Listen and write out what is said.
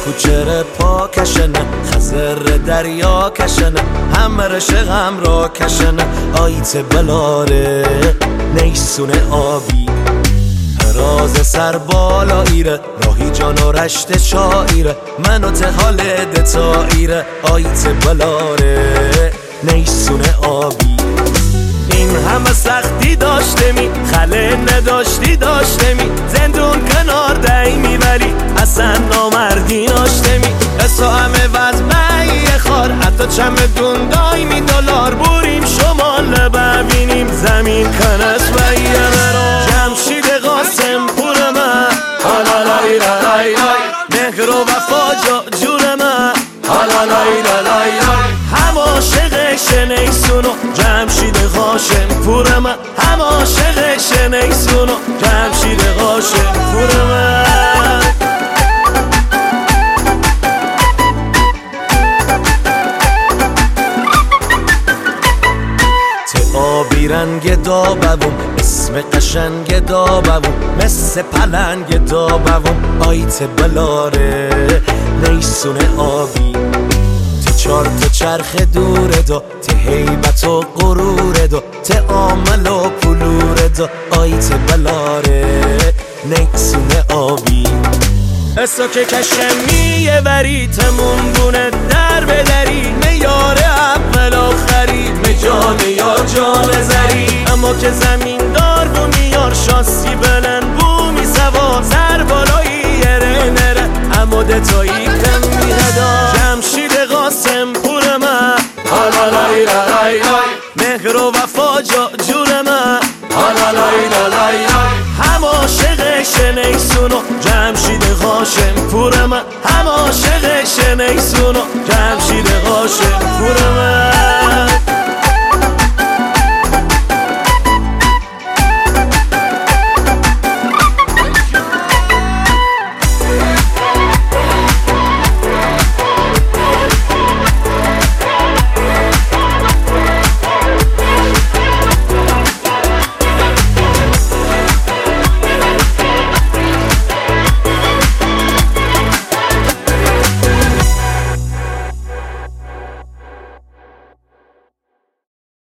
کوچر پا کشنه خزر دریا کشنه همه رشقم را کشنه آیت بلاره نیسونه آبی راز سر بالا ایره راهی جان و رشت شایره منو حال دتا ایره آیت بلاره نیسونه آبی این همه سختی داشته می خله نداشتی داشته می زندون کنار دایی ولی اصلا نامردی داشته می اصلا همه وزمه خار حتی چمدون دایی می دلار بوریم شمال ببینیم زمین کنس و یه مرا جمشید قاسم پور من حالا لای لای لای مهر و وفا جور من حالا لای لای لای هم عاشق شنیسونو جمشید قاسم پور من هم عاشق شنیسونو جمشید قاسم پور من آبی رنگ دابوم اسم قشنگ دابوم مثل پلنگ دابوم آیت بلاره نیسونه آبی ته چار تا چرخ دوره دا ته هیبت و غروره دا ته عامل و پلوره دا آیت بلاره نیسونه آبی اسا که کشمیه وری تمون بونه در بدری میاره اول آخری جان یا جان زری اما که زمین دار بو میار شاسی بلند بو می سوار سر بالایی یره نره اما دتایی کم میردا جمشید قاسم پور من حالا لای لای لای مهر و وفا جور من حالا لای لای لای هم عاشق شنیسونو جمشید قاسم پور من هم عاشق شنیسونو جمشید قاسم پور من